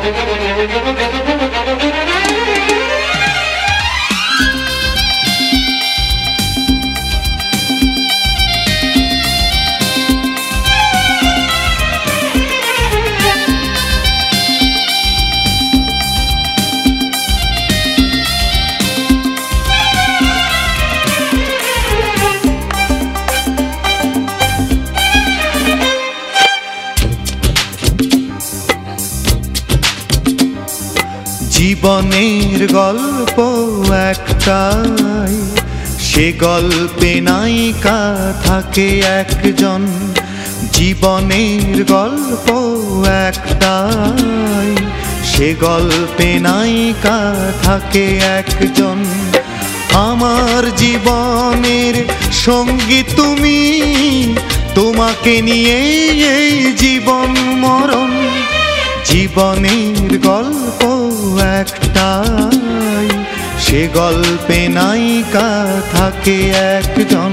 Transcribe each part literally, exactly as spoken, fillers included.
জীবনের গল্প একটাই, সে গল্পে নায়িকা থাকে একজন। জীবনের গল্প একটাই, সে গল্পে নায়িকা থাকে একজন। আমার জীবনের সঙ্গী তুমি, তোমাকে নিয়ে এই জীবন মরণ। জীবনের গল্প একটাই, সে গল্পে নায়িকা থাকে একজন।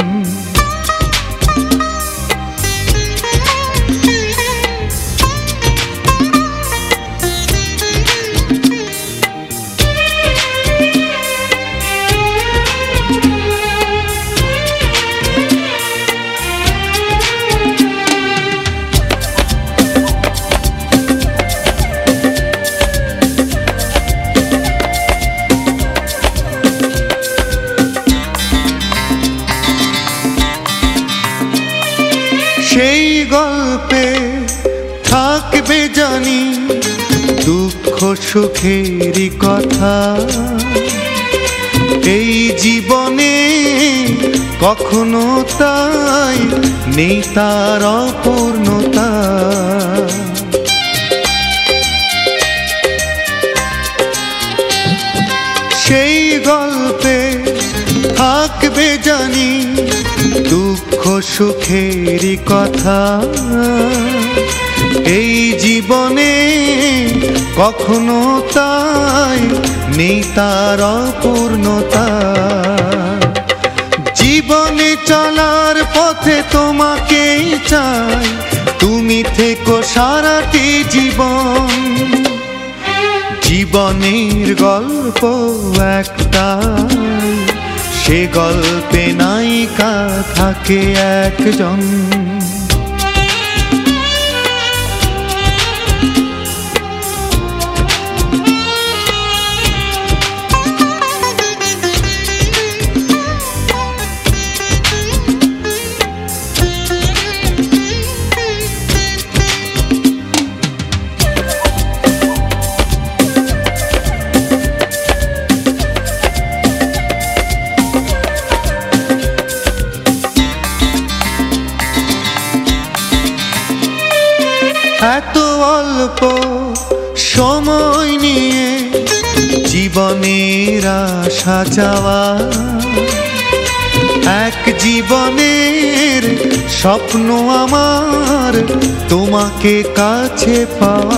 সেই গল্পে থাকবে জানি দুঃখ সুখেরই কথা। এই জীবনে কখনো তাই নেই তার অপূর্ণতা। সেই গল্পে থাকবে জানি দুঃখ সুখেরই কথা। এই জীবনে কখনো তাই নেই তার অপূর্ণতা। জীবনে চলার পথে তোমাকেই চাই, তুমি থেকো সারাটি জীবন। জীবনের গল্প একটাই, সে গল্পে নায়িকা থাকে একজন। এত অল্প সময় নিয়ে জীবনের আশা যাওয়া, এক জীবনের স্বপ্ন আমার তোমাকে কাছে পাওয়া।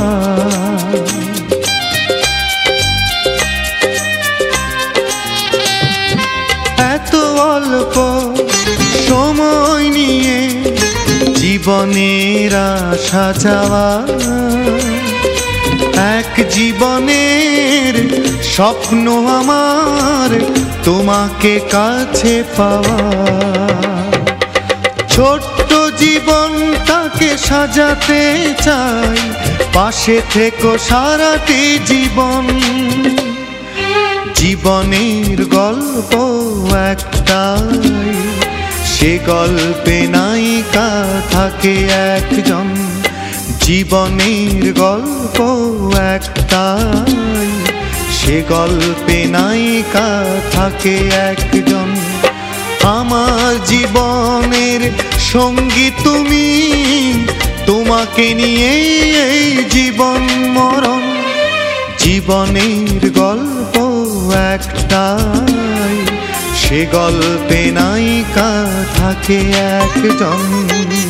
এত অল্প সময় নিয়ে জীবনের আশা যাওয়া, এক জীবনের স্বপ্ন আমার তোমাকে কাছে পাওয়া। ছোট্ট জীবনটাকে সাজাতে চাই, পাশে থেকো সারাটি জীবন। জীবনের গল্প একটাই, সে গল্পে নায়িকা থাকে একজন। জীবনের গল্প একটাই, সে গল্পে নায়িকা থাকে একজন। আমার জীবনের সঙ্গী তুমি, তোমাকে নিয়ে এই জীবন মরণ। জীবনের গল্প একটাই, সে গল্পে নায়িকা থাকে একজন।